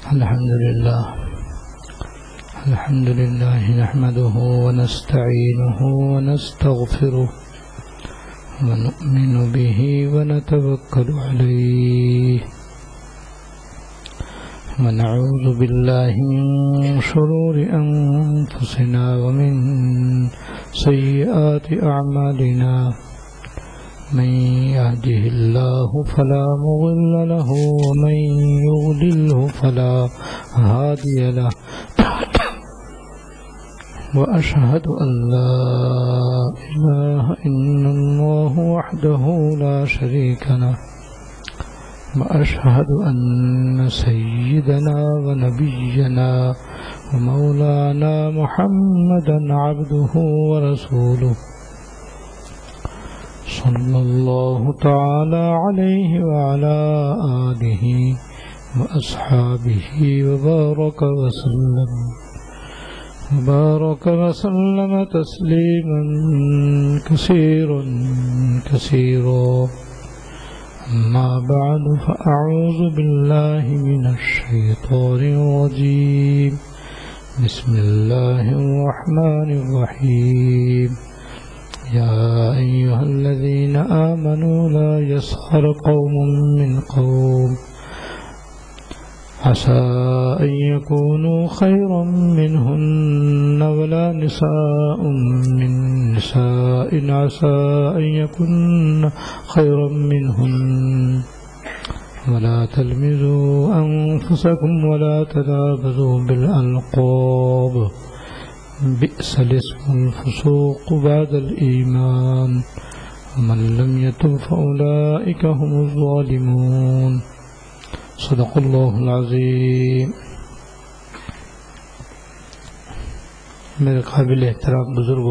الحمد لله نحمده ونستعينه ونستغفره ونؤمن به ونتوكل عليه ونعوذ بالله من شرور أنفسنا ومن سيئات أعمالنا من يهده الله فلا مضل له ومن يضلله فلا هادي له وأشهد أن لا إله إلا الله وحده لا شريك له وأشهد أن سيدنا ونبينا ومولانا محمدا عبده ورسوله صلى الله تعالى عليه وعلى آله وأصحابه وبارك وسلم تسليما كثيرا أما بعد فأعوذ بالله من الشيطان الرجيم بسم الله الرحمن الرحيم يا أيها الذين آمنوا لا يسخر قوم من قوم عسى أن يكونوا خيرا منهن ولا نساء من نساء عسى أن يكن خيرا منهن ولا تلمزوا أنفسكم ولا تنابزوا بالألقاب بئس الاسم الفسوق بعد الإيمان ومن لم يتب فأولئك هم الظالمون صدق اللہ العظیم۔ میرے قابل احترام بزرگوں،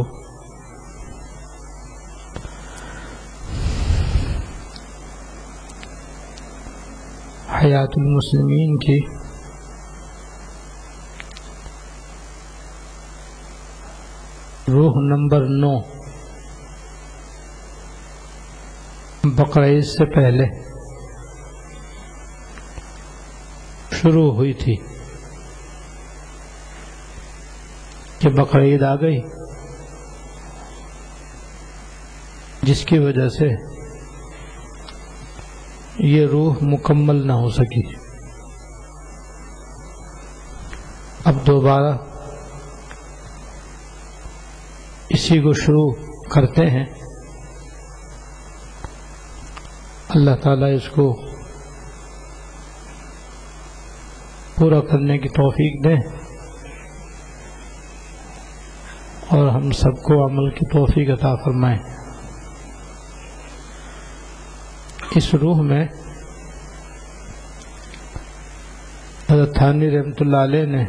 حیات المسلمین کی روح نمبر 9 بقرعید سے پہلے شروع ہوئی تھی کہ بقرعید آ گئی، جس کی وجہ سے یہ روح مکمل نہ ہو سکی۔ اب دوبارہ اسی کو شروع کرتے ہیں۔ اللہ تعالیٰ اس کو پورا کرنے کی توفیق دیں اور ہم سب کو عمل کی توفیق عطا فرمائیں۔ اس روح میں حضرت تھانی رحمۃ اللہ علیہ نے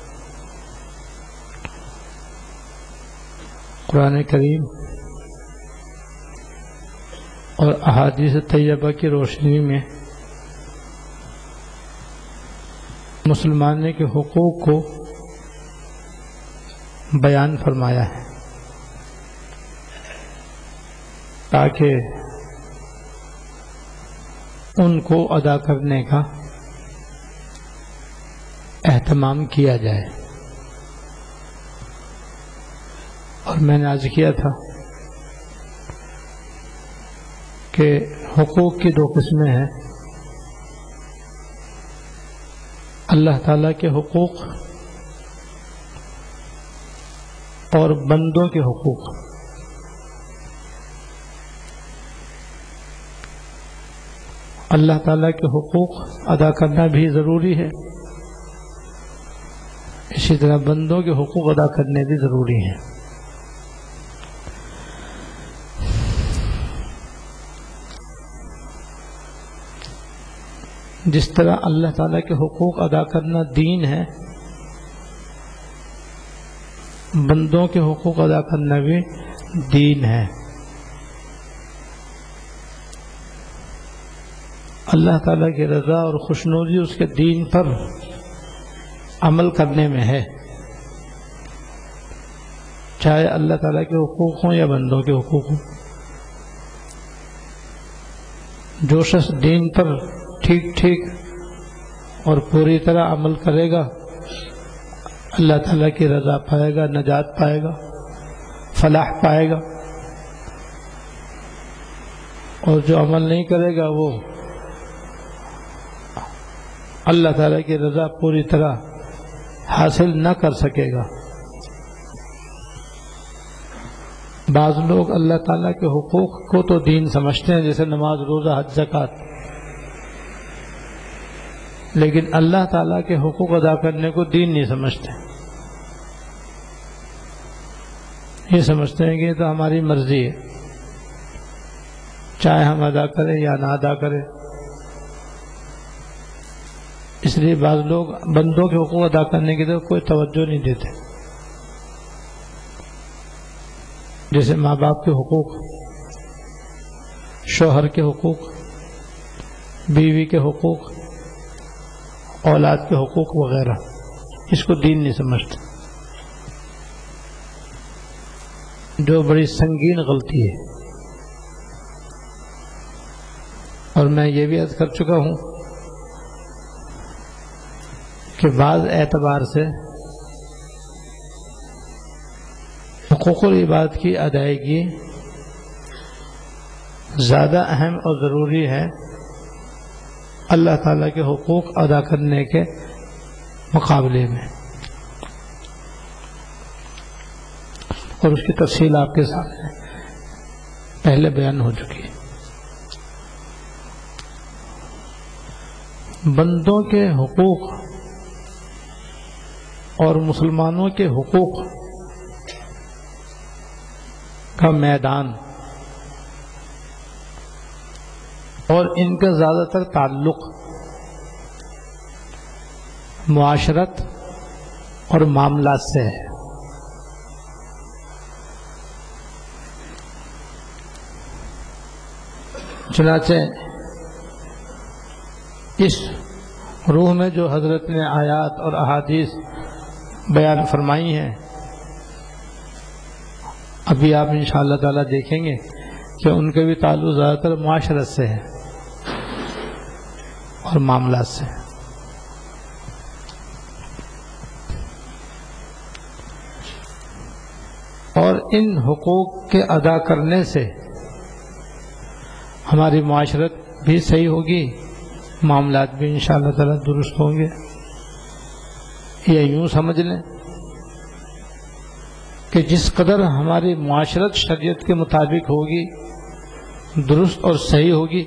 قرآن کریم اور احادیث طیبہ کی روشنی میں مسلمان کے حقوق کو بیان فرمایا ہے، تاکہ ان کو ادا کرنے کا اہتمام کیا جائے۔ اور میں نے عرض کیا تھا کہ حقوق کی 2 قسمیں ہیں، اللہ تعالیٰ کے حقوق اور بندوں کے حقوق۔ اللہ تعالیٰ کے حقوق ادا کرنا بھی ضروری ہے، اسی طرح بندوں کے حقوق ادا کرنے بھی ضروری ہیں۔ جس طرح اللہ تعالیٰ کے حقوق ادا کرنا دین ہے، بندوں کے حقوق ادا کرنا بھی دین ہے۔ اللہ تعالیٰ کی رضا اور خوشنودی اس کے دین پر عمل کرنے میں ہے، چاہے اللہ تعالیٰ کے حقوق ہوں یا بندوں کے حقوق ہوں۔ جو شخص دین پر ٹھیک ٹھیک اور پوری طرح عمل کرے گا اللہ تعالیٰ کی رضا پائے گا، نجات پائے گا، فلاح پائے گا، اور جو عمل نہیں کرے گا وہ اللہ تعالیٰ کی رضا پوری طرح حاصل نہ کر سکے گا۔ بعض لوگ اللہ تعالیٰ کے حقوق کو تو دین سمجھتے ہیں، جیسے نماز، روزہ، حج، زکوٰۃ، لیکن اللہ تعالیٰ کے حقوق ادا کرنے کو دین نہیں سمجھتے۔ یہ سمجھتے ہیں کہ یہ تو ہماری مرضی ہے، چاہے ہم ادا کریں یا نہ ادا کریں۔ اس لیے بعض لوگ بندوں کے حقوق ادا کرنے کی طرف کوئی توجہ نہیں دیتے، جیسے ماں باپ کے حقوق، شوہر کے حقوق، بیوی کے حقوق، اولاد کے حقوق وغیرہ، اس کو دین نہیں سمجھتے، جو بڑی سنگین غلطی ہے۔ اور میں یہ بھی عرض کر چکا ہوں کہ بعض اعتبار سے حقوق العباد کی ادائیگی زیادہ اہم اور ضروری ہے اللہ تعالیٰ کے حقوق ادا کرنے کے مقابلے میں، اور اس کی تفصیل آپ کے سامنے پہلے بیان ہو چکی ہے۔ بندوں کے حقوق اور مسلمانوں کے حقوق کا میدان اور ان کا زیادہ تر تعلق معاشرت اور معاملات سے ہے۔ چنانچہ اس روح میں جو حضرت نے آیات اور احادیث بیان فرمائی ہیں، ابھی آپ انشاءاللہ تعالیٰ دیکھیں گے کہ ان کے بھی تعلق زیادہ تر معاشرت سے ہے اور معاملات سے۔ اور ان حقوق کے ادا کرنے سے ہماری معاشرت بھی صحیح ہوگی، معاملات بھی انشاءاللہ تعالیٰ درست ہوں گے۔ یا یوں سمجھ لیں کہ جس قدر ہماری معاشرت شریعت کے مطابق ہوگی، درست اور صحیح ہوگی،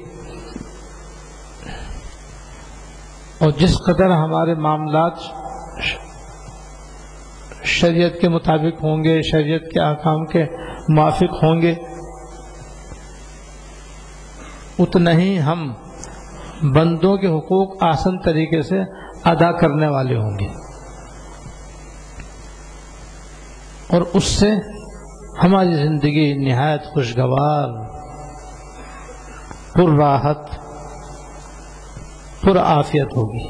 اور جس قدر ہمارے معاملات شریعت کے مطابق ہوں گے، شریعت کے احکام کے موافق ہوں گے، اتنا ہی ہم بندوں کے حقوق آسان طریقے سے ادا کرنے والے ہوں گے، اور اس سے ہماری زندگی نہایت خوشگوار، پر راحت، پر عافیت ہوگی۔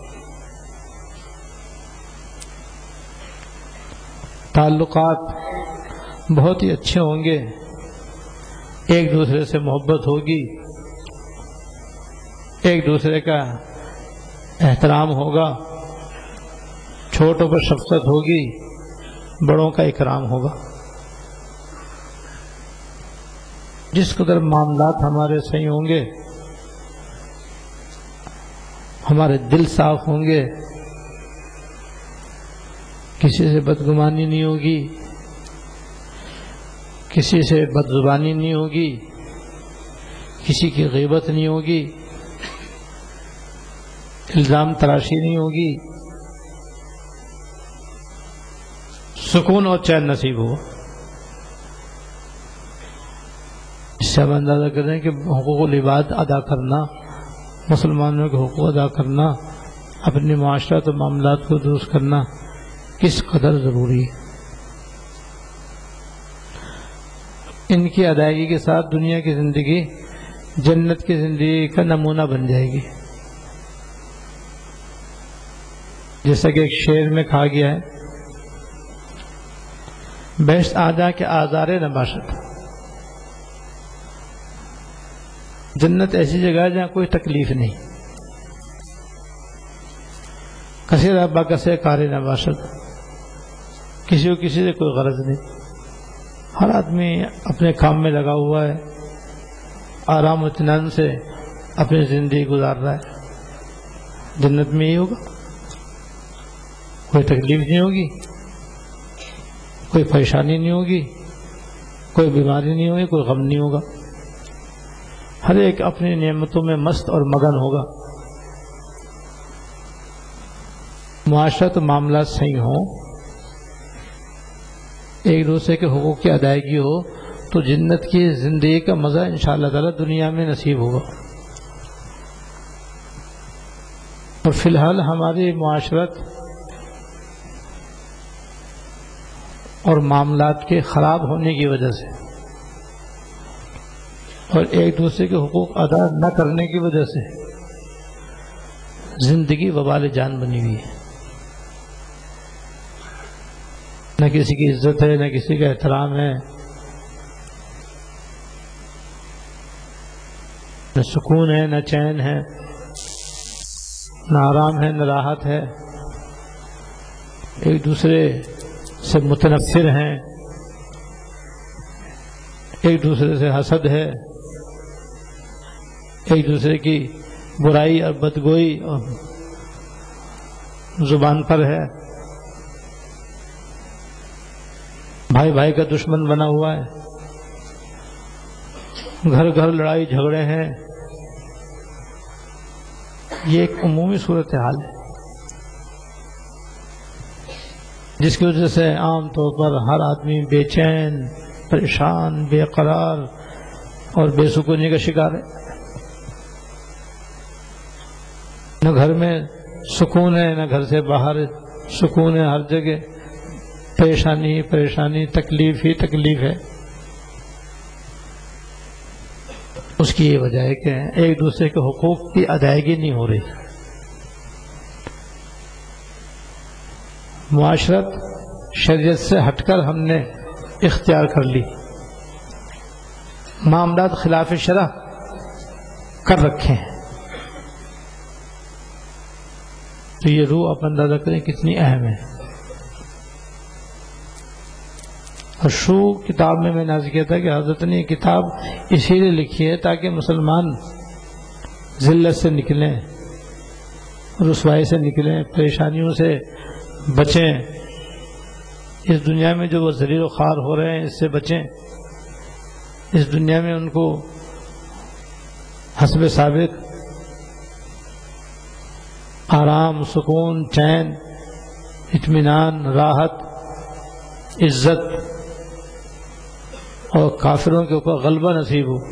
تعلقات بہت ہی اچھے ہوں گے، ایک دوسرے سے محبت ہوگی، ایک دوسرے کا احترام ہوگا، چھوٹوں پر شفقت ہوگی، بڑوں کا اکرام ہوگا۔ جس قدر معاملات ہمارے صحیح ہوں گے، ہمارے دل صاف ہوں گے، کسی سے بدگمانی نہیں ہوگی، کسی سے بدزبانی نہیں ہوگی، کسی کی غیبت نہیں ہوگی، الزام تراشی نہیں ہوگی، سکون اور چین نصیب ہو۔ اس سے ہم اندازہ کر رہے ہیں کہ حقوق العباد ادا کرنا، مسلمانوں کے حقوق ادا کرنا، اپنے معاشرت و معاملات کو درست کرنا کس قدر ضروری ہے۔ ان کی ادائیگی کے ساتھ دنیا کی زندگی جنت کی زندگی کا نمونہ بن جائے گی۔ جیسا کہ ایک شعر میں کہا گیا ہے، بہشت آجا کے آزارے نہ باشد۔ جنت ایسی جگہ ہے جہاں کوئی تکلیف نہیں، کثیر بکثے کار نباشد، کسی کو کسی سے کوئی غرض نہیں، ہر آدمی اپنے کام میں لگا ہوا ہے، آرام و اطمینان سے اپنی زندگی گزار رہا ہے۔ جنت میں یہی ہوگا، کوئی تکلیف نہیں ہوگی، کوئی پریشانی نہیں ہوگی، کوئی بیماری نہیں ہوگی، کوئی غم نہیں ہوگا، ہر ایک اپنی نعمتوں میں مست اور مگن ہوگا۔ معاشرت معاملات صحیح ہوں، ایک دوسرے کے حقوق کی ادائیگی ہو تو جنت کی زندگی کا مزہ انشاءاللہ تعالی دنیا میں نصیب ہوگا۔ اور فی الحال ہماری معاشرت اور معاملات کے خراب ہونے کی وجہ سے اور ایک دوسرے کے حقوق ادا نہ کرنے کی وجہ سے زندگی وبال جان بنی ہوئی ہے۔ نہ کسی کی عزت ہے، نہ کسی کا احترام ہے، نہ سکون ہے، نہ چین ہے، نہ آرام ہے، نہ راحت ہے، ایک دوسرے سے متنفر ہیں، ایک دوسرے سے حسد ہے، ایک دوسرے کی برائی اور بدگوئی اور زبان پر ہے، بھائی بھائی کا دشمن بنا ہوا ہے، گھر گھر لڑائی جھگڑے ہیں۔ یہ ایک عمومی صورتحال ہے جس کی وجہ سے عام طور پر ہر آدمی بے چین، پریشان، بے قرار اور بے سکونی کا شکار ہے۔ نہ گھر میں سکون ہے، نہ گھر سے باہر سکون ہے، ہر جگہ پریشانی ہی پریشانی، تکلیف ہی تکلیف ہے۔ اس کی یہ وجہ ہے کہ ایک دوسرے کے حقوق کی ادائیگی نہیں ہو رہی۔ معاشرت شریعت سے ہٹ کر ہم نے اختیار کر لی، معاملات خلاف شرع کر رکھے ہیں، تو یہ روح آپ اندازہ کریں کتنی اہم ہے۔ اور شروع کتاب میں نے عرض کیا تھا کہ حضرت نے یہ کتاب اسی لیے لکھی ہے تاکہ مسلمان ذلت سے نکلیں، رسوائی سے نکلیں، پریشانیوں سے بچیں، اس دنیا میں جو وہ ذلیل و خوار ہو رہے ہیں اس سے بچیں، اس دنیا میں ان کو حسب سابق آرام، سکون، چین، اطمینان، راحت، عزت اور کافروں کے اوپر غلبہ نصیب ہو۔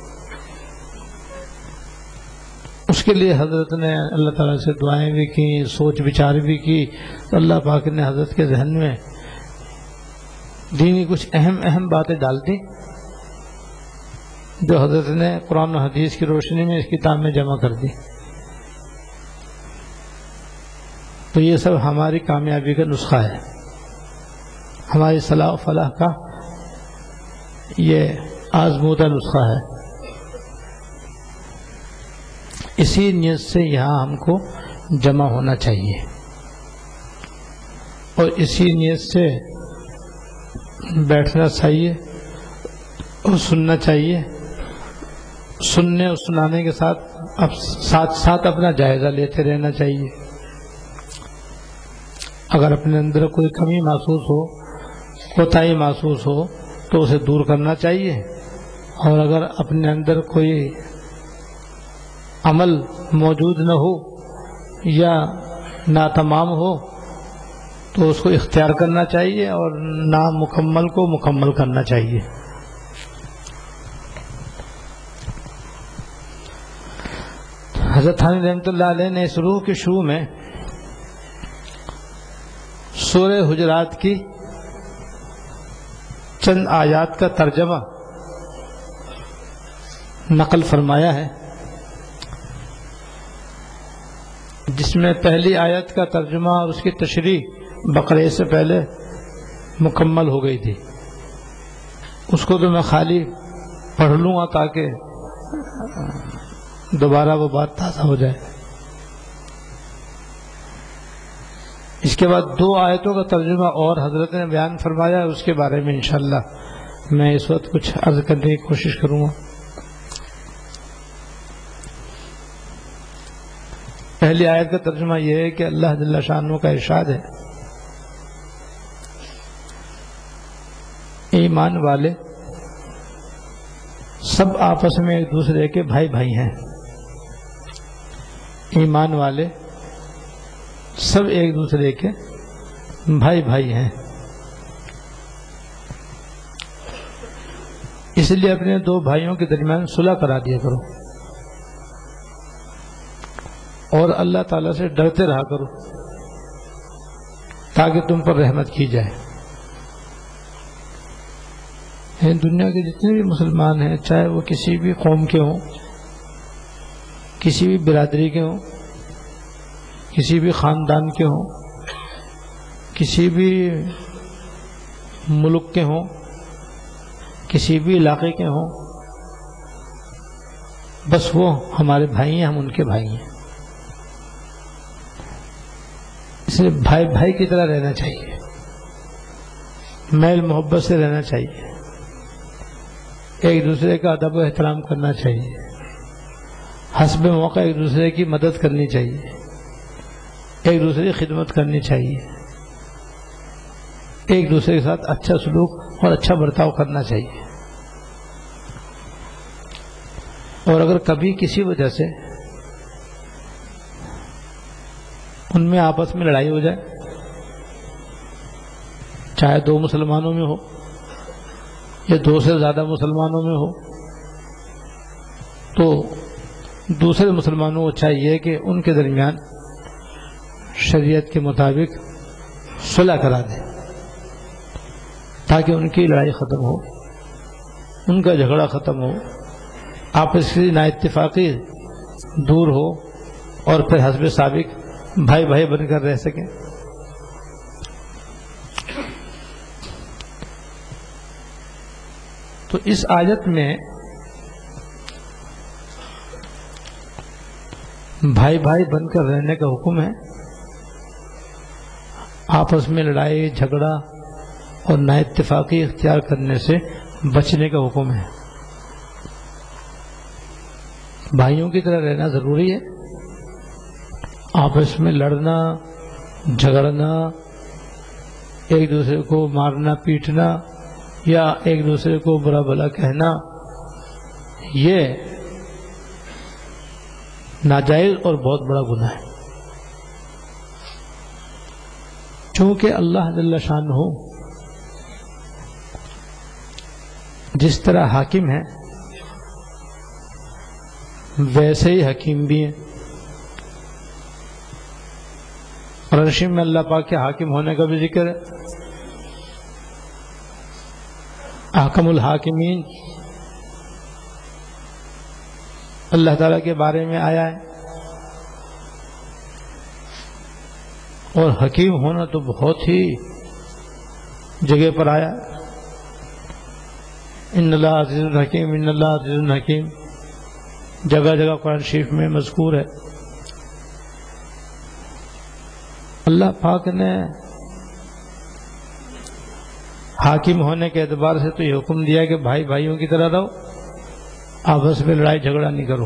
اس کے لیے حضرت نے اللہ تعالیٰ سے دعائیں بھی کی، سوچ بچار بھی کی، تو اللہ پاک نے حضرت کے ذہن میں دینی کچھ اہم باتیں ڈال دی جو حضرت نے قرآن و حدیث کی روشنی میں اس کتاب میں جمع کر دی۔ تو یہ سب ہماری کامیابی کا نسخہ ہے، ہماری صلاح و فلاح کا یہ آزمودہ نسخہ ہے۔ اسی نیت سے یہاں ہم کو جمع ہونا چاہیے اور اسی نیت سے بیٹھنا چاہیے اور سننا چاہیے، سننے اور سنانے کے ساتھ ساتھ اپنا جائزہ لیتے رہنا چاہیے۔ اگر اپنے اندر کوئی کمی محسوس ہو، کوتاہی محسوس ہو تو اسے دور کرنا چاہیے، اور اگر اپنے اندر کوئی عمل موجود نہ ہو یا ناتمام ہو تو اس کو اختیار کرنا چاہیے اور نامکمل کو مکمل کرنا چاہیے۔ حضرت تھانوی رحمۃ اللہ علیہ نے اس روح کے شروع میں سورہ حجرات کی چند آیات کا ترجمہ نقل فرمایا ہے، جس میں پہلی آیت کا ترجمہ اور اس کی تشریح بقرہ سے پہلے مکمل ہو گئی تھی۔ اس کو تو میں خالی پڑھ لوں گا تاکہ دوبارہ وہ بات تازہ ہو جائے۔ اس کے بعد 2 آیتوں کا ترجمہ اور حضرت نے بیان فرمایا، اس کے بارے میں انشاءاللہ میں اس وقت کچھ عرض کرنے کی کوشش کروں گا۔ پہلی آیت کا ترجمہ یہ ہے کہ اللہ جل شانہ کا ارشاد ہے، ایمان والے سب آپس میں ایک دوسرے کے بھائی بھائی ہیں۔ ایمان والے سب ایک دوسرے کے بھائی بھائی ہیں، اس لیے اپنے 2 بھائیوں کے درمیان صلح کرا دیا کرو اور اللہ تعالیٰ سے ڈرتے رہا کرو تاکہ تم پر رحمت کی جائے۔ دنیا کے جتنے بھی مسلمان ہیں، چاہے وہ کسی بھی قوم کے ہوں، کسی بھی برادری کے ہوں، کسی بھی خاندان کے ہوں، کسی بھی ملک کے ہوں، کسی بھی علاقے کے ہوں، بس وہ ہمارے بھائی ہیں، ہم ان کے بھائی ہیں۔ اس لیے بھائی بھائی کی طرح رہنا چاہیے، میل محبت سے رہنا چاہیے، ایک دوسرے کا ادب و احترام کرنا چاہیے، حسب موقع ایک دوسرے کی مدد کرنی چاہیے، ایک دوسرے کی خدمت کرنی چاہیے، ایک دوسرے کے ساتھ اچھا سلوک اور اچھا برتاؤ کرنا چاہیے۔ اور اگر کبھی کسی وجہ سے ان میں آپس میں لڑائی ہو جائے، چاہے 2 مسلمانوں میں ہو یا 2 سے زیادہ مسلمانوں میں ہو، تو دوسرے مسلمانوں کو چاہیے کہ ان کے درمیان شریعت کے مطابق صلح کرا دیں تاکہ ان کی لڑائی ختم ہو، ان کا جھگڑا ختم ہو، آپس کی نا اتفاقی دور ہو اور پھر حسب سابق بھائی بھائی بن کر رہ سکیں۔ تو اس آیت میں بھائی بھائی بن کر رہنے کا حکم ہے، آپس میں لڑائی جھگڑا اور نا اتفاقی اختیار کرنے سے بچنے کا حکم ہے۔ بھائیوں کی طرح رہنا ضروری ہے، آپس میں لڑنا جھگڑنا، ایک دوسرے کو مارنا پیٹنا یا ایک دوسرے کو برا بھلا کہنا، یہ ناجائز اور بہت بڑا گناہ ہے۔ چونکہ اللہ جل شانہ جس طرح حاکم ہے ویسے ہی حکیم بھی ہیں۔ قرآن میں اللہ پاک کے حاکم ہونے کا بھی ذکر ہے، احکم الحاکمین اللہ تعالیٰ کے بارے میں آیا ہے، اور حکیم ہونا تو بہت ہی جگہ پر آیا، ان اللہ عزیز الحکیم، ان اللہ عزیز الحکیم جگہ جگہ قرآن شریف میں مذکور ہے۔ اللہ پاک نے حاکم ہونے کے اعتبار سے تو یہ حکم دیا کہ بھائی بھائیوں کی طرح رہو، آپس میں لڑائی جھگڑا نہیں کرو،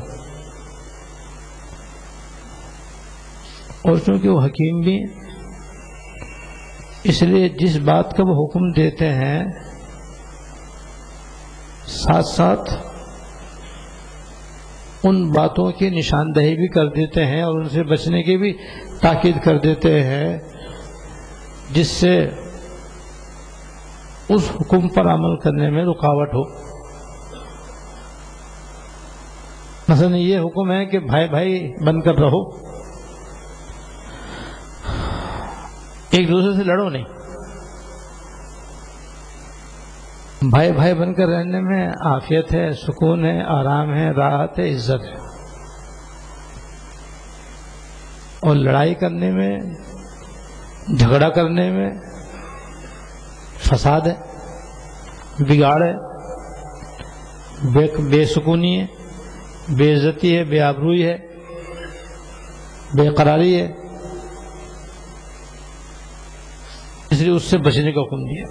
اور چونکہ وہ حکیم بھی اس لیے جس بات کا وہ حکم دیتے ہیں ساتھ ساتھ ان باتوں کی نشاندہی بھی کر دیتے ہیں اور ان سے بچنے کی بھی تاکید کر دیتے ہیں جس سے اس حکم پر عمل کرنے میں رکاوٹ ہو۔ مثلا یہ حکم ہے کہ بھائی بھائی بن کر رہو، ایک دوسرے سے لڑو نہیں، بھائی بھائی بن کر رہنے میں عافیت ہے، سکون ہے، آرام ہے، راحت ہے، عزت ہے، اور لڑائی کرنے میں جھگڑا کرنے میں فساد ہے، بگاڑ ہے، بے سکونی ہے، بے عزتی ہے، بے آبروئی ہے، بے قراری ہے۔ تیسری اس سے بچنے کا حکم دیا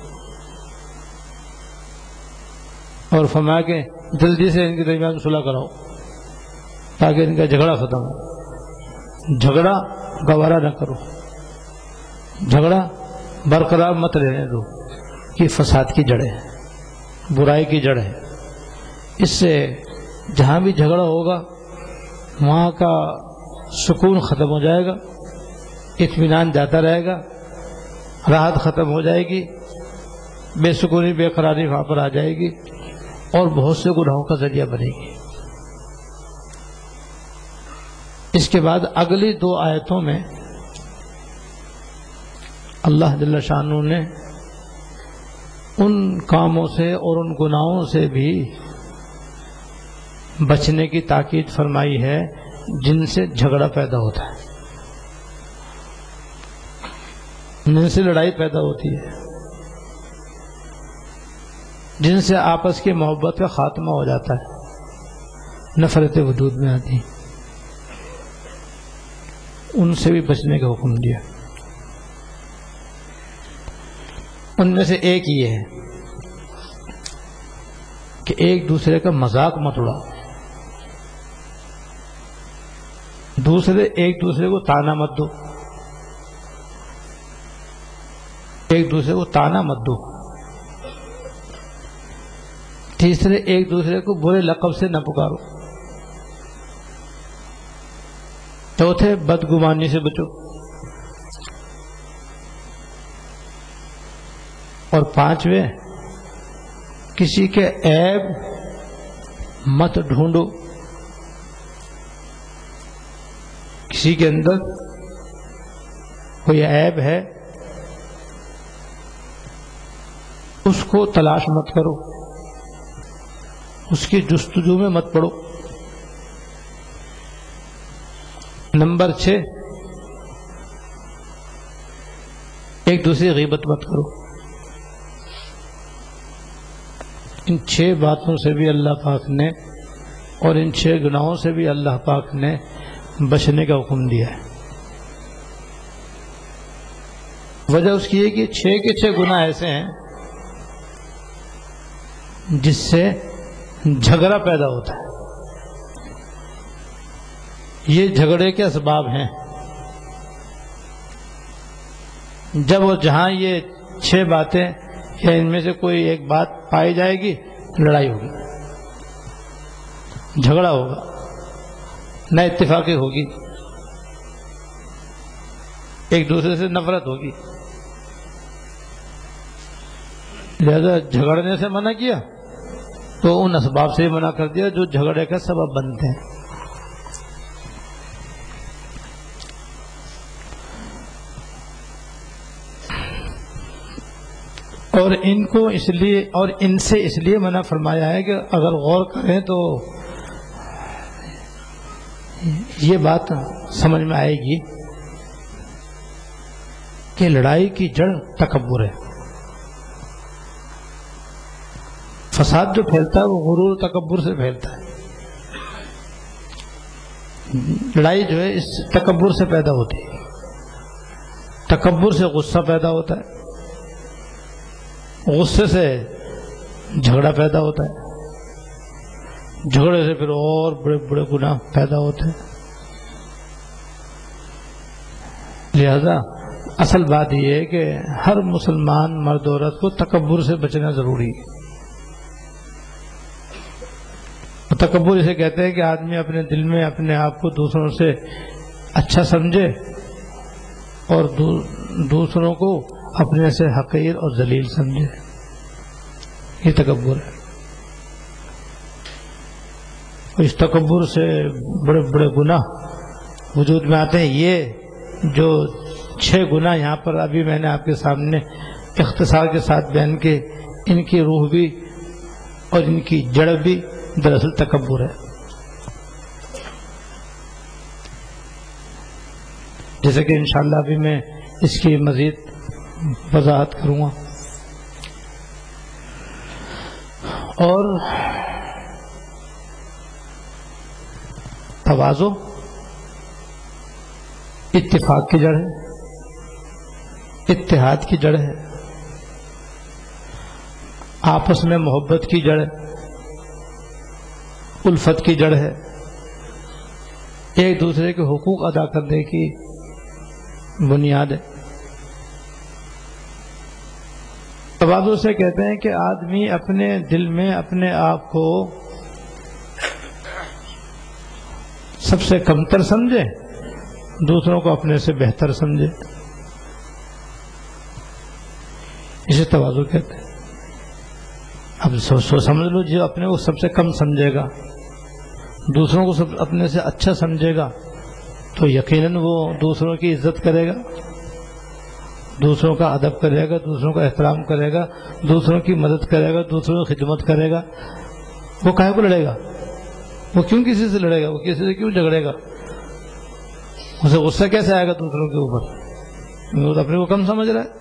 اور فرمایا کہ جلدی سے ان کے درمیان صلح کراؤ تاکہ ان کا جھگڑا ختم ہو. جھگڑا گوارا نہ کرو، جھگڑا برقرار مت رہنے دو. یہ فساد کی جڑ ہے، برائی کی جڑ ہے. اس سے جہاں بھی جھگڑا ہوگا وہاں کا سکون ختم ہو جائے گا، اطمینان جاتا رہے گا، راحت ختم ہو جائے گی، بے سکونی بے قراری وہاں پر آ جائے گی اور بہت سے گناہوں کا ذریعہ بنے گی. اس کے بعد اگلی 2 آیتوں میں اللہ جل شانہ نے ان کاموں سے اور ان گناہوں سے بھی بچنے کی تاکید فرمائی ہے جن سے جھگڑا پیدا ہوتا ہے، جن سے لڑائی پیدا ہوتی ہے، جن سے آپس کی محبت کا خاتمہ ہو جاتا ہے، نفرت وجود میں آتی، ان سے بھی بچنے کا حکم دیا. ان میں سے ایک یہ ہے کہ ایک دوسرے کا مذاق مت اڑاؤ، ایک دوسرے کو تانا مت دو، ایک دوسرے کو تانا مت دو. تیسرے، ایک دوسرے کو برے لقب سے نہ پکارو. چوتھے، بدگمانی سے بچو. اور 5ویں، کسی کے عیب مت ڈھونڈو. کسی کے اندر کوئی عیب ہے اس کو تلاش مت کرو، اس کی جستجو میں مت پڑو. نمبر 6، ایک دوسری غیبت مت کرو. ان 6 باتوں سے بھی اللہ پاک نے اور ان 6 گناہوں سے بھی اللہ پاک نے بچنے کا حکم دیا ہے. وجہ اس کی ہے کہ 6 کے 6 گناہ ایسے ہیں جس سے جھگڑا پیدا ہوتا ہے. یہ جھگڑے کے اسباب ہیں. جب اور جہاں یہ 6 باتیں یا ان میں سے کوئی ایک بات پائی جائے گی، لڑائی ہوگی، جھگڑا ہوگا، نہ اتفاقی ہوگی، ایک دوسرے سے نفرت ہوگی. لہذا جھگڑنے سے منع کیا تو ان اسباب سے منع کر دیا جو جھگڑے کا سبب بنتے ہیں. اور ان کو اس لیے اور ان سے اس لیے منع فرمایا ہے کہ اگر غور کریں تو یہ بات سمجھ میں آئے گی کہ لڑائی کی جڑ تکبر ہے. فساد جو پھیلتا ہے وہ غرور تکبر سے پھیلتا ہے. لڑائی جو ہے اس تکبر سے پیدا ہوتی ہے. تکبر سے غصہ پیدا ہوتا ہے، غصے سے جھگڑا پیدا ہوتا ہے، جھگڑے سے پھر اور بڑے بڑے گناہ پیدا ہوتے ہیں. لہذا اصل بات یہ ہے کہ ہر مسلمان مرد عورت کو تکبر سے بچنا ضروری ہے. تکبر اسے کہتے ہیں کہ آدمی اپنے دل میں اپنے آپ کو دوسروں سے اچھا سمجھے اور دوسروں کو اپنے سے حقیر اور ذلیل سمجھے. یہ تکبر ہے. اس تکبر سے بڑے بڑے گناہ وجود میں آتے ہیں. یہ جو 6 گناہ یہاں پر ابھی میں نے آپ کے سامنے اختصار کے ساتھ بیان کے، ان کی روح بھی اور ان کی جڑ بھی دراصل تکبر ہے. جیسے کہ انشاءاللہ ابھی میں اس کی مزید وضاحت کروں گا. اور تواضع اتفاق کی جڑ ہے. اتحاد کی جڑ ہے، آپس میں محبت کی جڑ ہے، الفت کی جڑ ہے، ایک دوسرے کے حقوق ادا کرنے کی بنیاد ہے۔ تواضع سے کہتے ہیں کہ آدمی اپنے دل میں اپنے آپ کو سب سے کمتر سمجھے، دوسروں کو اپنے سے بہتر سمجھے، اسے تواضع کہتے ہیں۔ اب سمجھ لو، جو اپنے کو سب سے کم سمجھے گا، دوسروں کو سب اپنے سے اچھا سمجھے گا، تو یقیناً وہ دوسروں کی عزت کرے گا، دوسروں کا ادب کرے گا، دوسروں کا احترام کرے گا، دوسروں کی مدد کرے گا، دوسروں کی خدمت کرے گا۔ وہ کاہے کو لڑے گا؟ وہ کیوں کسی سے لڑے گا؟ وہ کسی سے کیوں جھگڑے گا؟ اسے غصہ کیسے آئے گا دوسروں کے اوپر؟ وہ تو اپنے کو کم سمجھ رہا ہے۔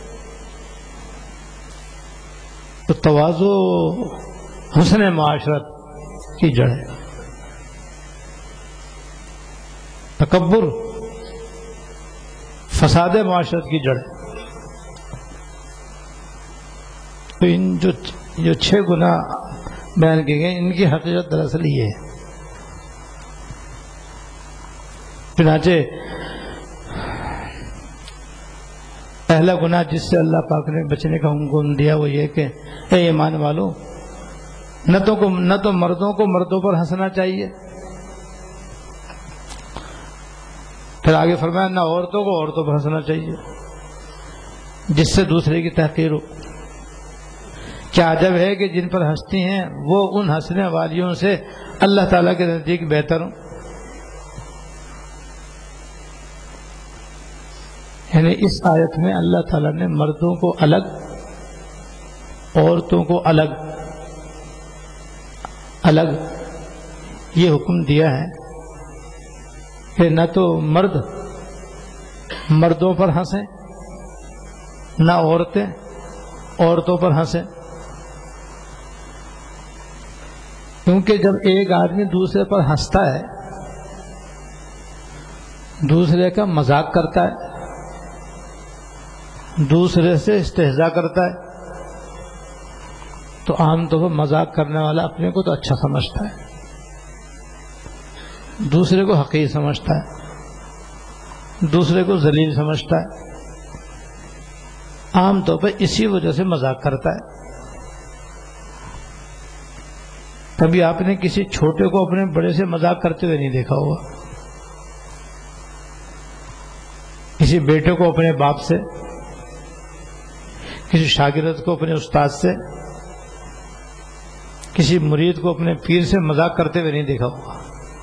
تو تواضع حسن معاشرت کی جڑ ہے، تکبر فساد معاشرت کی جڑ ہے۔ تو ان جو 6 گناہ بیان کیے گئے، ان کی حقیقت دراصل یہ ہے۔ چنانچہ پہلا گناہ جس سے اللہ پاک نے بچنے کا حکم دیا وہ یہ کہ اے ایمان والو، نہ تو مردوں کو مردوں پر ہنسنا چاہیے، پھر آگے فرمایا نہ عورتوں کو عورتوں پر ہنسنا چاہیے جس سے دوسرے کی تحقیر ہو۔ کیا عجب ہے کہ جن پر ہنستی ہیں وہ ان ہنسنے والیوں سے اللہ تعالیٰ کے نزدیک بہتر ہوں۔ یعنی اس آیت میں اللہ تعالیٰ نے مردوں کو الگ، عورتوں کو الگ الگ یہ حکم دیا ہے کہ نہ تو مرد مردوں پر ہنسیں، نہ عورتیں عورتوں پر ہنسیں، کیونکہ جب ایک آدمی دوسرے پر ہنستا ہے، دوسرے کا مذاق کرتا ہے، دوسرے سے استہزاء کرتا ہے، تو عام طور پر مذاق کرنے والا اپنے کو تو اچھا سمجھتا ہے، دوسرے کو حقیر سمجھتا ہے، دوسرے کو ذلیل سمجھتا ہے، عام طور پر اسی وجہ سے مذاق کرتا ہے۔ کبھی آپ نے کسی چھوٹے کو اپنے بڑے سے مذاق کرتے ہوئے نہیں دیکھا ہوگا، کسی بیٹے کو اپنے باپ سے، کسی شاگرد کو اپنے استاد سے، کسی مرید کو اپنے پیر سے مذاق کرتے ہوئے نہیں دیکھا ہوگا،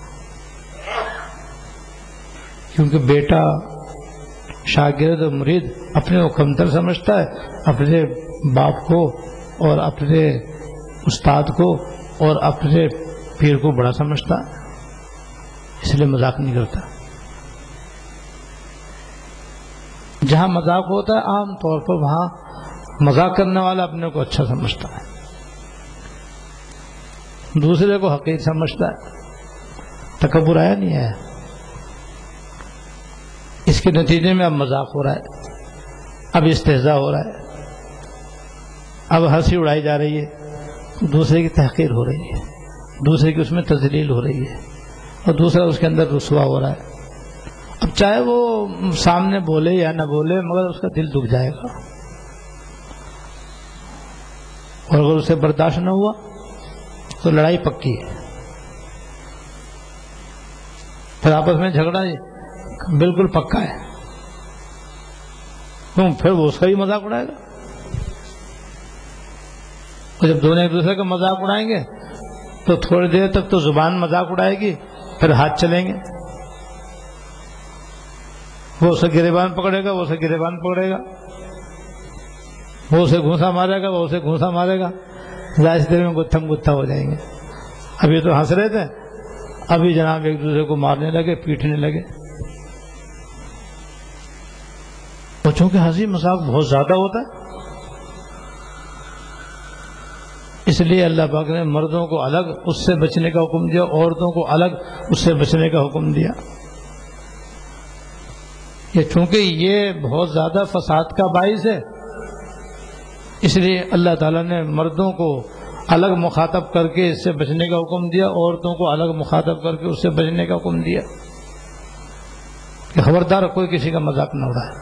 کیونکہ بیٹا، شاگرد اور مرید اپنے کو کمتر سمجھتا ہے، اپنے باپ کو اور اپنے استاد کو اور اپنے پیر کو بڑا سمجھتا ہے، اس لیے مذاق نہیں کرتا۔ جہاں مذاق ہوتا ہے عام طور پر وہاں مذاق کرنے والا اپنے کو اچھا سمجھتا ہے، دوسرے کو حقیر سمجھتا ہے۔ تکبر آیا نہیں آیا؟ اس کے نتیجے میں اب مذاق ہو رہا ہے، اب استہزاء ہو رہا ہے، اب ہنسی اڑائی جا رہی ہے، دوسرے کی تحقیر ہو رہی ہے، دوسرے کی اس میں تذلیل ہو رہی ہے، اور دوسرا اس کے اندر رسوا ہو رہا ہے۔ اب چاہے وہ سامنے بولے یا نہ بولے، مگر اس کا دل دکھ جائے گا، اور اگر اسے برداشت نہ ہوا تو لڑائی پکی ہے، پھر آپس میں جھگڑا بالکل پکا ہے، پھر وہ اس کا ہی مذاق اڑائے گا، اور جب دونوں ایک دوسرے کا مذاق اڑائیں گے تو تھوڑی دیر تک تو زبان مذاق اڑائے گی، پھر ہاتھ چلیں گے، وہ اسے گریبان پکڑے گا، وہ اسے گریبان پکڑے گا، وہ اسے گھونسا مارے گا، وہ اسے گھونسا مارے گا، ظاہر دیر میں گتھم گتھا ہو جائیں گے۔ ابھی تو ہنس رہے تھے، ابھی جناب ایک دوسرے کو مارنے لگے، پیٹنے لگے۔ اور چونکہ ہنسی مذاق بہت زیادہ ہوتا ہے، اس لیے اللہ پاک نے مردوں کو الگ اس سے بچنے کا حکم دیا، عورتوں کو الگ اس سے بچنے کا حکم دیا۔ یہ چونکہ یہ بہت زیادہ فساد کا باعث ہے، اس لیے اللہ تعالیٰ نے مردوں کو الگ مخاطب کر کے اس سے بچنے کا حکم دیا، عورتوں کو الگ مخاطب کر کے اس سے بچنے کا حکم دیا کہ خبردار کوئی کسی کا مذاق نہ اڑائے۔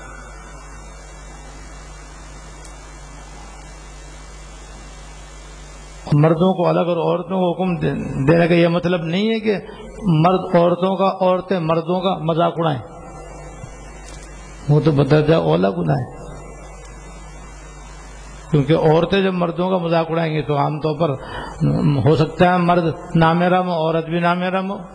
مردوں کو الگ اور عورتوں کو حکم دینے کا یہ مطلب نہیں ہے کہ مرد عورتوں کا، عورتیں مردوں کا مذاق اڑائیں، وہ تو بدرجہ اولا گناہ ہے، کیونکہ عورتیں جب مردوں کا مذاق اڑائیں گی تو عام طور پر ہو سکتا ہے مرد نامحرم ہو، عورت بھی نامحرم ہو،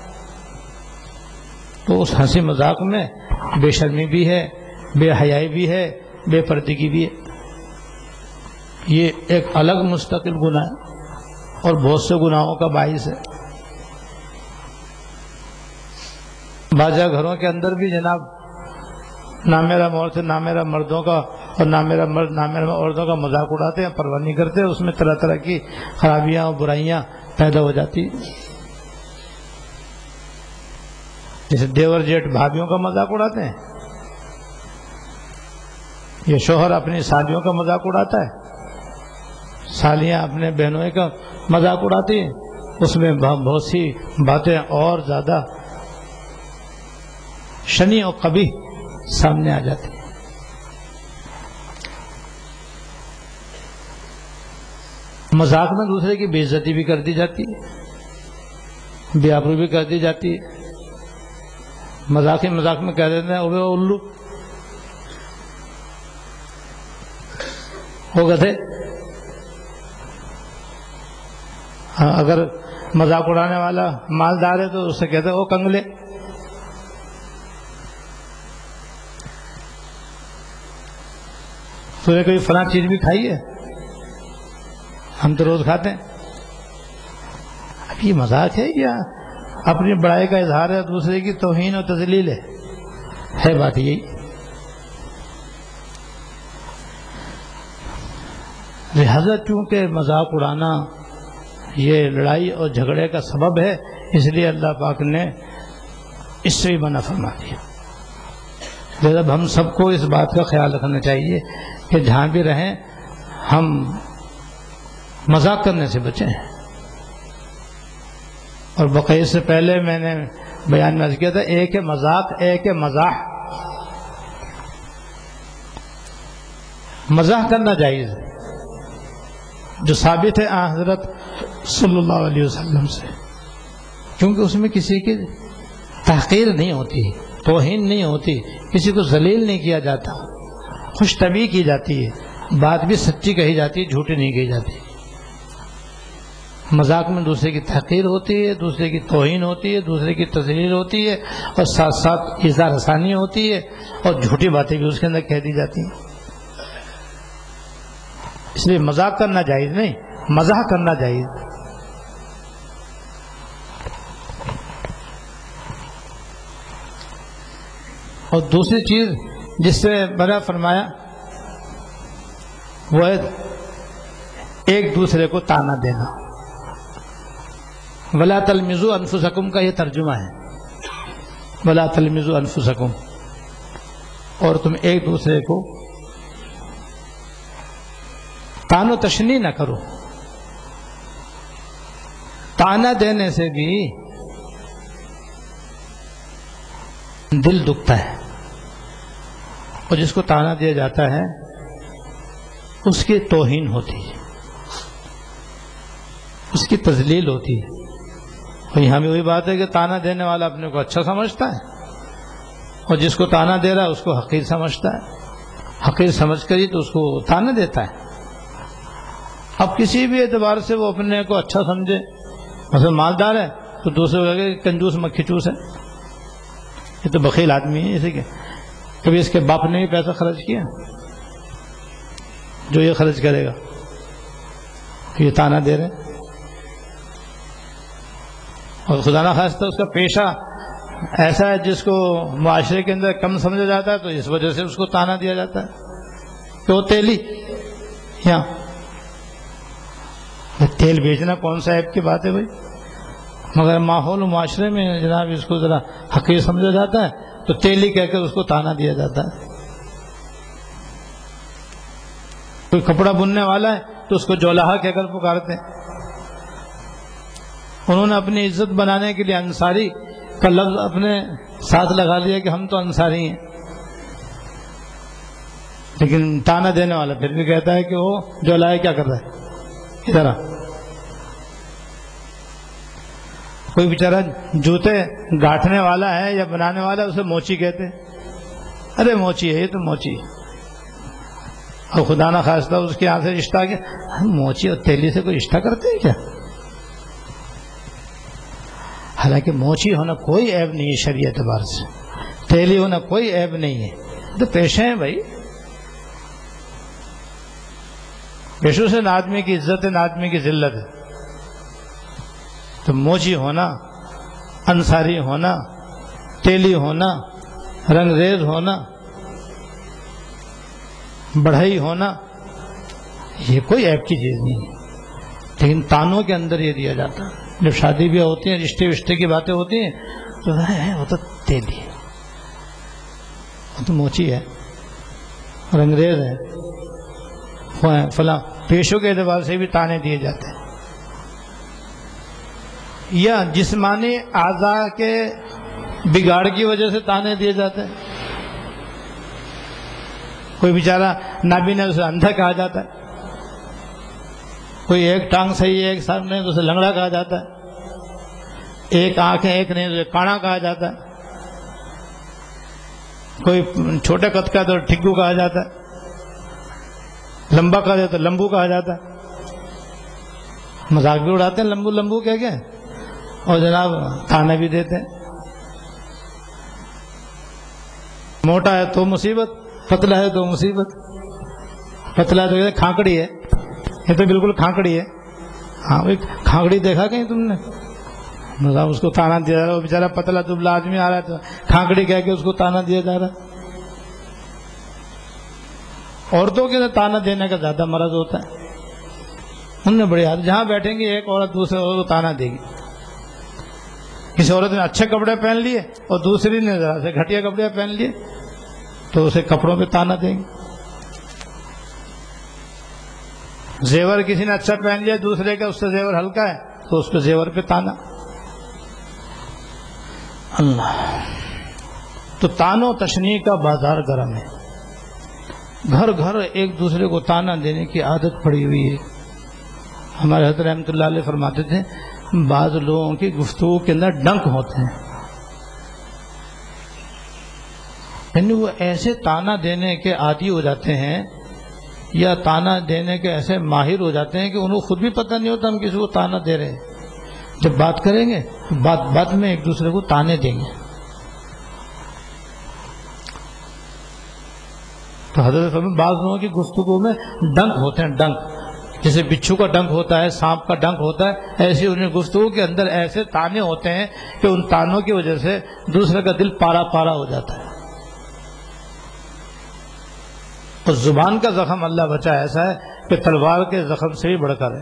تو اس ہنسی مذاق میں بے شرمی بھی ہے، بے حیائی بھی ہے، بے پردگی بھی ہے۔ یہ ایک الگ مستقل گناہ ہے اور بہت سے گناہوں کا باعث ہے۔ بعض گھروں کے اندر بھی جناب نامحرم عورتیں نامحرم مردوں کا اور نامحرم مرد نامحرم عورتوں کا مذاق اڑاتے ہیں، پرواہ نہیں کرتے، اس میں طرح طرح کی خرابیاں اور برائیاں پیدا ہو جاتی ہیں۔ جیسے دیور جیٹھ بھابھیوں کا مذاق اڑاتے ہیں، یہ شوہر اپنی سالیوں کا مذاق اڑاتا ہے، سالیاں اپنے بہنوں کا مذاق اڑاتی ہیں، اس میں بہت سی باتیں اور زیادہ شنی اور قبیح سامنے آ جاتی ہیں۔ مذاق میں دوسرے کی بے عزتی بھی کر دی جاتی ہے، بے آبرو بھی کر دی جاتی ہے۔ مذاق میں کہہ دیتے ہیں اوے الو، وہ گدھے۔ اگر مذاق اڑانے والا مالدار ہے تو اس سے کہتے ہیں او کنگلے۔ تو نے کوئی فلاں چیز بھی کھائی ہے؟ ہم تو روز کھاتے ہیں۔ اب یہ مذاق ہے یا اپنی بڑائی کا اظہار ہے، دوسرے کی توہین و تذلیل ہے بات یہی۔ لہذا چونکہ مذاق اڑانا یہ لڑائی اور جھگڑے کا سبب ہے، اس لیے اللہ پاک نے اس سے بھی منع فرما دیا۔ لہذا ہم سب کو اس بات کا خیال رکھنا چاہیے کہ جہاں بھی رہیں ہم مذاق کرنے سے بچیں۔ اور بقیہ سے پہلے میں نے بیان میں عرض کیا تھا، ایک ہے مذاق، ایک ہے مزاح۔ مزاح کرنا جائز ہے، جو ثابت ہے حضرت صلی اللہ علیہ وسلم سے، کیونکہ اس میں کسی کی تحقیر نہیں ہوتی، توہین نہیں ہوتی، کسی کو ذلیل نہیں کیا جاتا، خوش طبعی کی جاتی ہے، بات بھی سچی کہی جاتی ہے، جھوٹی نہیں کہی جاتی۔ مذاق میں دوسرے کی تحقیر ہوتی ہے، دوسرے کی توہین ہوتی ہے، دوسرے کی تذلیل ہوتی ہے، اور ساتھ ساتھ اظہار رسانی ہوتی ہے، اور جھوٹی باتیں بھی اس کے اندر کہہ دی جاتی ہیں۔ اس لیے مذاق کرنا جائز نہیں، مزاح کرنا جائز۔ اور دوسری چیز جس سے منع فرمایا وہ ہے ایک دوسرے کو تانا دینا۔ وَلَا تَلْمِزُوا أَنفُسَكُمْ کا یہ ترجمہ ہے، وَلَا تَلْمِزُوا أَنفُسَكُمْ، اور تم ایک دوسرے کو تان و تشنیع نہ کرو۔ تانا دینے سے بھی دل دکھتا ہے، اور جس کو تانا دیا جاتا ہے اس کی توہین ہوتی ہے، اس کی تذلیل ہوتی ہے۔ اور یہاں بھی وہی بات ہے کہ تانا دینے والا اپنے کو اچھا سمجھتا ہے، اور جس کو تانا دے رہا ہے اس کو حقیر سمجھتا ہے، حقیر سمجھ کر ہی تو اس کو تانا دیتا ہے۔ اب کسی بھی اعتبار سے وہ اپنے کو اچھا سمجھے، مثلا مالدار ہے تو دوسرے کو لگے کہ کنجوس مکھی چوس ہے، یہ تو بخیل آدمی ہے، اسے کہ کبھی اس کے باپ نے بھی پیسہ خرچ کیا جو یہ خرچ کرے گا، یہ تانا دے رہے۔ اور خدا نہ خواستہ اس کا پیشہ ایسا ہے جس کو معاشرے کے اندر کم سمجھا جاتا ہے، تو اس وجہ سے اس کو تانا دیا جاتا ہے کہ وہ تیلی، یہاں تیل بیچنا کون سا عیب کی بات ہے بھائی، مگر ماحول و معاشرے میں جناب اس کو ذرا حقیر سمجھا جاتا ہے، تو تیلی کہہ کر اس کو تانا دیا جاتا ہے. کوئی کپڑا بننے والا ہے تو اس کو جولاہا کہہ کر پکارتے ہیں. انہوں نے اپنی عزت بنانے کے لیے انصاری کا لفظ اپنے ساتھ لگا لیا کہ ہم تو انصاری ہیں، لیکن تانا دینے والا پھر بھی کہتا ہے کہ وہ جولاہے کیا کر رہا ہے ادھر آ. کوئی بیچارہ جوتے گاٹھنے والا ہے یا بنانے والا ہے، اسے موچی کہتے ہیں. ارے موچی ہے، یہ تو موچی ہے. اور خدا نہ خواستہ اس کے یہاں سے رشتہ کیا، موچی اور تیلی سے کوئی رشتہ کرتے ہیں کیا؟ حالانکہ موچی ہونا کوئی عیب نہیں ہے شریعت اعتبار سے، تیلی ہونا کوئی عیب نہیں ہے، تو پیشے ہیں بھائی. پیشوں سے نہ آدمی کی عزت ہے نہ آدمی کی ذلت ہے. تو موچی ہونا، انصاری ہونا، تیلی ہونا، رنگریز ہونا، بڑھئی ہونا، یہ کوئی عیب کی چیز نہیں ہے. لیکن تانوں کے اندر یہ دیا جاتا ہے. جب شادی بیاہ ہوتی ہیں، رشتے وشتے کی باتیں ہوتی ہیں تو وہ تو تیلی ہے، وہ تو موچی ہے، رنگریز ہے، فلاں. پیشوں کے اعتبار سے بھی تانے دیے جاتے ہیں. یا جسمانی اعضاء کے بگاڑ کی وجہ سے تانے دیے جاتے ہیں. کوئی بیچارہ نابینا ہے، اسے اندھا کہا جاتا ہے. کوئی ایک ٹانگ صحیح ہے، ایک سر نہیں تو اسے لنگڑا کہا جاتا ہے. ایک آنکھ ہے ایک نہیں تو اسے کانا کہا جاتا ہے. کوئی چھوٹے قد کا تو ٹھگو کہا جاتا ہے، لمبا کہا جاتا ہے لمبو کہا جاتا ہے. مذاق بھی اڑاتے ہیں لمبو لمبو کہہ کے، اور جناب تانے بھی دیتے ہیں. موٹا ہے تو مصیبت، پتلا ہے تو مصیبت. پتلا ہے تو کہتے کھانکڑی ہے، یہ تو بالکل کھانکڑی ہے. ہاں بھائی کھانکڑی دیکھا کہیں تم نے؟ مطلب اس کو تانا دیا جا رہا ہے. وہ بیچارہ پتلا دبلا آدمی آ رہا ہے تو کھانکڑی کہہ کے اس کو تانا دیا جا رہا ہے. عورتوں کے تانا دینے کا زیادہ مرض ہوتا ہے. ان نے بڑی حال، جہاں بیٹھیں گے ایک عورت دوسرے عورت کو تانا دے گی. کسی عورت نے اچھے کپڑے پہن لیے اور دوسری نے ذرا سے گھٹیا کپڑے پہن لیے تو اسے کپڑوں پہ تانا دیں گے. زیور کسی نے اچھا پہن لیا، دوسرے کا اس سے زیور ہلکا ہے تو اس پہ زیور پہ تانا. اللہ. تو تانوں تشنیع کا بازار گرم ہے. گھر گھر ایک دوسرے کو تانا دینے کی عادت پڑی ہوئی ہے. ہمارے حضرت رحمۃ اللہ علیہ فرماتے تھے بعض لوگوں کی گفتگو کے اندر ڈنک ہوتے ہیں، یعنی وہ ایسے تانا دینے کے عادی ہو جاتے ہیں یا تانا دینے کے ایسے ماہر ہو جاتے ہیں کہ انہیں خود بھی پتہ نہیں ہوتا ہم کسی کو تانا دے رہے ہیں. جب بات کریں گے تو بات میں ایک دوسرے کو تانے دیں گے. تو حضرت فرماتے بعض لوگوں کی گفتگو میں ڈنک ہوتے ہیں، ڈنک جیسے بچھو کا ڈنک ہوتا ہے، سانپ کا ڈنک ہوتا ہے، ایسی انہیں گفتگو کے اندر ایسے تانے ہوتے ہیں کہ ان تانوں کی وجہ سے دوسرے کا دل پارا پارا ہو جاتا ہے. اور زبان کا زخم اللہ بچا ایسا ہے کہ تلوار کے زخم سے بھی بڑھ کر ہے.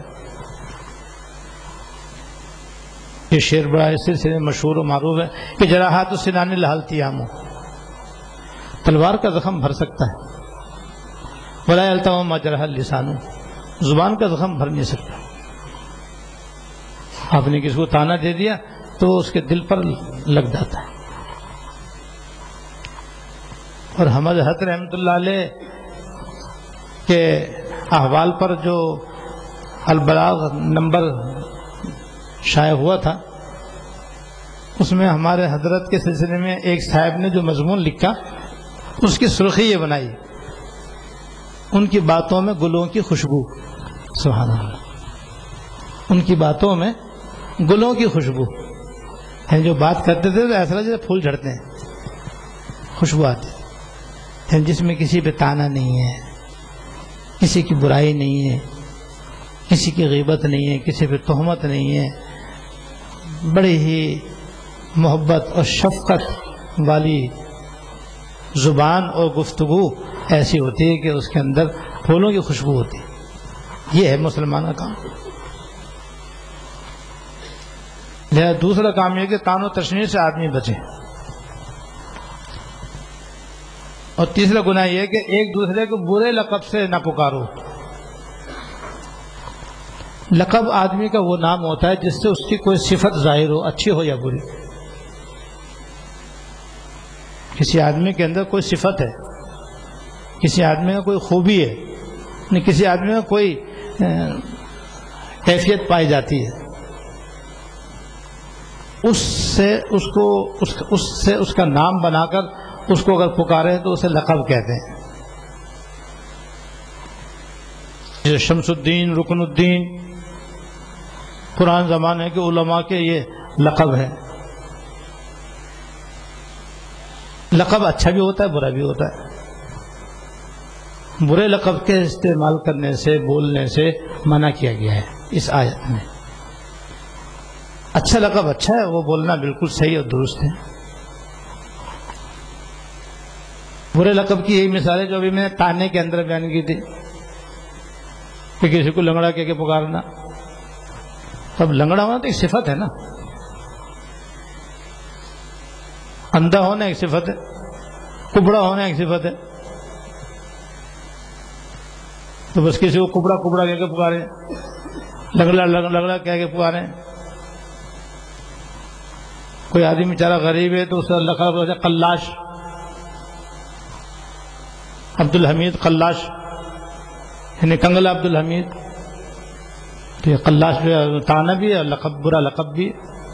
یہ شعر بڑا اس سلسلے میں مشہور و معروف ہے کہ جراحات السنان لحلتیام، تلوار کا زخم بھر سکتا ہے، ولا یلتم ما جرح اللسان، زبان کا زخم بھر نہیں سکتا. آپ نے کسی کو تانا دے دیا تو اس کے دل پر لگ جاتا ہے. اور ہمارے حضرت رحمۃ اللہ علیہ کے احوال پر جو البلاغ نمبر شائع ہوا تھا اس میں ہمارے حضرت کے سلسلے میں ایک صاحب نے جو مضمون لکھا اس کی سرخی یہ بنائی، ان کی باتوں میں گلوں کی خوشبو. سبحان اللہ. ان کی باتوں میں گلوں کی خوشبو ہے. جو بات کرتے تھے تو ایسا جیسے پھول جھڑتے ہیں، خوشبو آتی ہے، جس میں کسی پہ تانا نہیں ہے، کسی کی برائی نہیں ہے، کسی کی غیبت نہیں ہے، کسی پہ تہمت نہیں ہے. بڑی ہی محبت اور شفقت والی زبان اور گفتگو ایسی ہوتی ہے کہ اس کے اندر پھولوں کی خوشبو ہوتی ہے. یہ ہے مسلمان کا کام. لہذا دوسرا کام یہ کہ تان و تشنیع سے آدمی بچے. اور تیسرا گناہ یہ ہے کہ ایک دوسرے کو برے لقب سے نہ پکارو۔ لقب آدمی کا وہ نام ہوتا ہے جس سے اس کی کوئی صفت ظاہر ہو، اچھی ہو یا بری۔ کسی آدمی کے اندر کوئی صفت ہے، کسی آدمی کا کوئی خوبی ہے، کسی آدمی کا کوئی کیفیت پائی جاتی ہے، اس سے اس کا نام بنا کر اس کو اگر پکارے تو اسے لقب کہتے ہیں۔ جیسے شمس الدین، رکن الدین، پرانے زمانے کے علماء کے یہ لقب ہے۔ لقب اچھا بھی ہوتا ہے، برا بھی ہوتا ہے۔ برے لقب کے استعمال کرنے سے، بولنے سے منع کیا گیا ہے اس آیت میں۔ اچھا لقب اچھا ہے، وہ بولنا بالکل صحیح اور درست ہے۔ برے لقب کی یہی مثالیں جو ابھی میں نے تانے کے اندر بیان کی تھی کہ کسی کو لنگڑا کہہ کے پکارنا۔ اب لنگڑا ہونا تو ایک صفت ہے نا، اندھا ہونا ایک صفت ہے، کبڑا ہونا ایک صفت ہے، تو بس کسی کو کبڑا کبڑا کہہ کے پکارے، لنگڑا لنگڑا کہہ کے پکارے۔ کوئی آدمی بیچارہ غریب ہے تو اس کا لقب ہوتا ہے قلاش، عبد الحمید قلاش، یعنی کنگلا عبد الحمید۔ تو یہ قلاش بھی تانا بھی ہے، لقب برا لقب بھی۔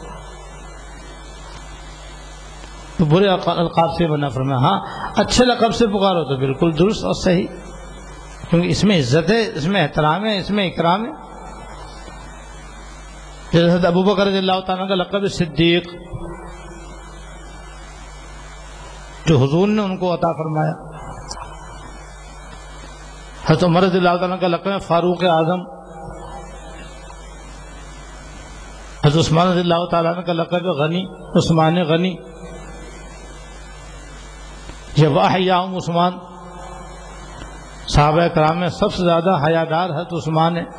تو برے القاب سے بنا فرمایا۔ ہاں اچھے لقب سے پکارو تو بالکل درست اور صحیح، کیونکہ اس میں عزت ہے، اس میں احترام ہے، اس میں اکرام ہے۔ جیسے ابو بکر رضی اللہ تعالیٰ کا لقب صدیق، جو حضور نے ان کو عطا فرمایا۔ حضرت عمر رضی اللہ تعالیٰ کا لقب فاروق اعظم، حضرت عثمان رضی اللہ تعالیٰ کا لقب غنی، عثمان غنی، یہ واحیاہم عثمان۔ صحابہ کرام میں سب سے زیادہ حیادار حضرت عثمان ہے۔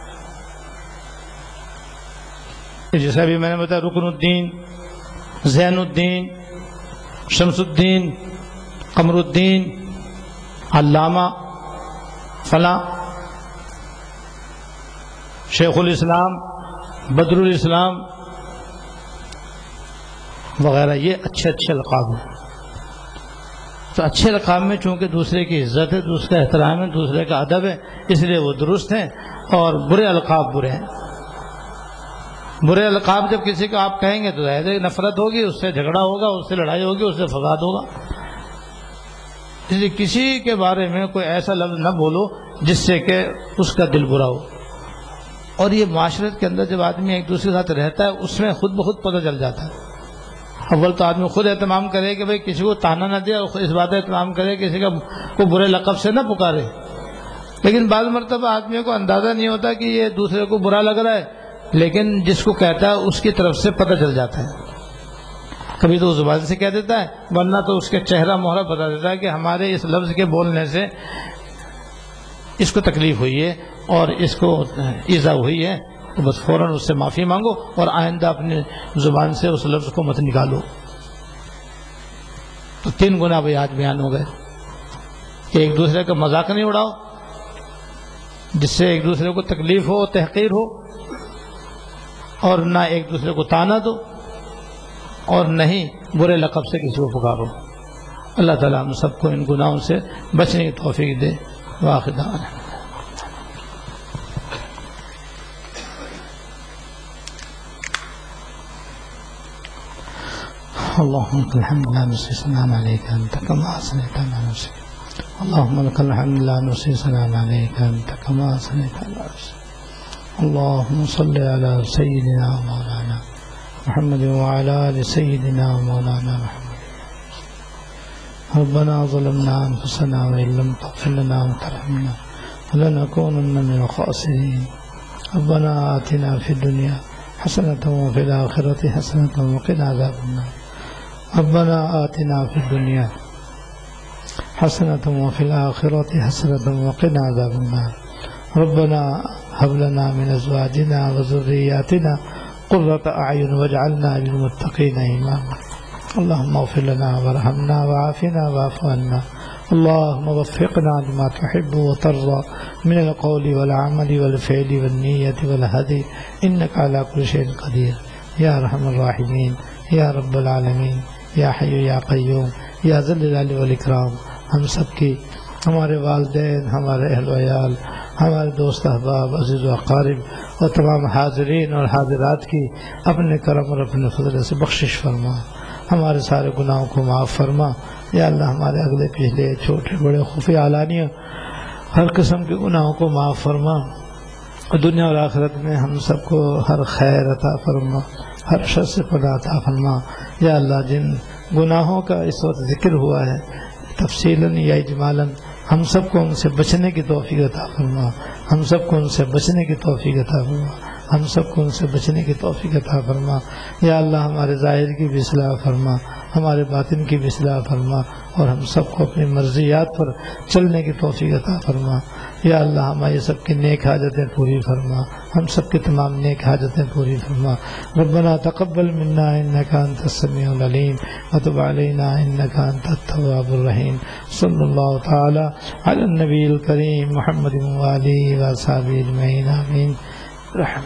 جیسے ابھی میں نے بتایا رکن الدین، زین الدین، شمس الدین، قمر الدین، علامہ فلاں، شیخ الاسلام، بدر الاسلام وغیرہ، یہ اچھے اچھے القاب ہیں۔ تو اچھے القاب میں چونکہ دوسرے کی عزت ہے، دوسرے کا احترام ہے، دوسرے کا ادب ہے، اس لیے وہ درست ہیں، اور برے القاب برے ہیں۔ برے القاب جب کسی کو آپ کہیں گے تو ظاہر نفرت ہوگی، اس سے جھگڑا ہوگا، اس سے لڑائی ہوگی، اس سے فساد ہوگا۔ اس لیے کسی کے بارے میں کوئی ایسا لفظ نہ بولو جس سے کہ اس کا دل برا ہو۔ اور یہ معاشرت کے اندر جب آدمی ایک دوسرے کے ساتھ رہتا ہے، اس میں خود بخود پتہ چل جاتا ہے۔ اول تو آدمی خود اہتمام کرے کہ بھئی کسی کو تانا نہ دے، اور اس بات اہتمام کرے کسی کا کو برے لقب سے نہ پکارے۔ لیکن بعض مرتبہ آدمی کو اندازہ نہیں ہوتا کہ یہ دوسرے کو برا لگ رہا ہے، لیکن جس کو کہتا ہے اس کی طرف سے پتہ چل جاتا ہے۔ کبھی تو زبان سے کہہ دیتا ہے، ورنہ تو اس کے چہرہ مہرہ بتا دیتا ہے کہ ہمارے اس لفظ کے بولنے سے اس کو تکلیف ہوئی ہے اور اس کو ایذا ہوئی ہے، تو بس فوراً اس سے معافی مانگو اور آئندہ اپنی زبان سے اس لفظ کو مت نکالو۔ تو 3 گناہ بھی آج بیان ہو گئے کہ ایک دوسرے کا مذاق نہیں اڑاؤ جس سے ایک دوسرے کو تکلیف ہو، تحقیر ہو، اور نہ ایک دوسرے کو تانا دو، اور نہ ہی برے لقب سے کسی کو پکارو۔ اللہ تعالیٰ ہم سب کو ان گناہوں سے بچنے کی توفیق دے۔ وآخر دعوانا اللهم لك الحمد لا نحصي ثناء عليك أنت كما أثنيت على نفسك اللهم لك الحمد لا نحصي ثناء عليك أنت كما أثنيت على نفسك اللهم صل على سيدنا مولانا محمد وعلى آل سيدنا مولانا محمد ربنا ظلمنا أنفسنا وإن لم تغفر لنا وترحمنا لنكونن من الخاسرين ربنا آتنا في الدنيا حسنة وفي الآخرة حسنة وقنا عذاب النار ربنا آتنا في الدنيا حسنة وفي الآخرة حسنة وقنا عذاب النار ربنا هب لنا من أزواجنا وذرياتنا قرة أعين واجعلنا للمتقين إماما اللهم اغفر لنا وارحمنا وعافنا واعف عنا اللهم وفقنا لما تحب وترضى من القول والعمل والفعل والنية والهدي إنك على كل شيء قدير یا ارحم الراحمین یا رب العالمین یا حی یا قیوم یا ذی الجلال والاکرام. ہم سب کی، ہمارے والدین، ہمارے اہل و عیال، ہمارے دوست احباب، عزیز و اقارب اور تمام حاضرین اور حاضرات کی اپنے کرم اور اپنے فضل سے بخشش فرما. ہمارے سارے گناہوں کو معاف فرما یا اللہ. ہمارے اگلے پچھلے چھوٹے بڑے خفیہ علانیہ ہر قسم کے گناہوں کو معاف فرما. دنیا اور آخرت میں ہم سب کو ہر خیر عطا فرما، ہر شر سے پناہ عطا فرما یا اللہ. جن گناہوں کا اس وقت ذکر ہوا ہے تفصیلاً یا اجمالاً، ہم سب کو ان سے بچنے کی توفیق عطا فرما. ہم سب کو ان سے بچنے کی توفیق عطا فرما. ہم سب کو ان سے بچنے کی توفیق عطا فرما یا اللہ. ہمارے ظاہر کی بھی اصلاح فرما، ہمارے باطن کی بھی اصلاح فرما اور ہم سب کو اپنی مرضیات پر چلنے کی توفیق عطا فرما یا اللہ. ہماری سب کی نیک حاجتیں پوری فرما، ہم سب کی تمام نیک حاجتیں پوری فرما. ربنا تقبل منا انك انت السميع العليم وتب علينا انك انت التواب الرحيم. صلی اللہ تعالی علی النبی الکریم محمد وآلہ وصحبہ اجمعین آمین.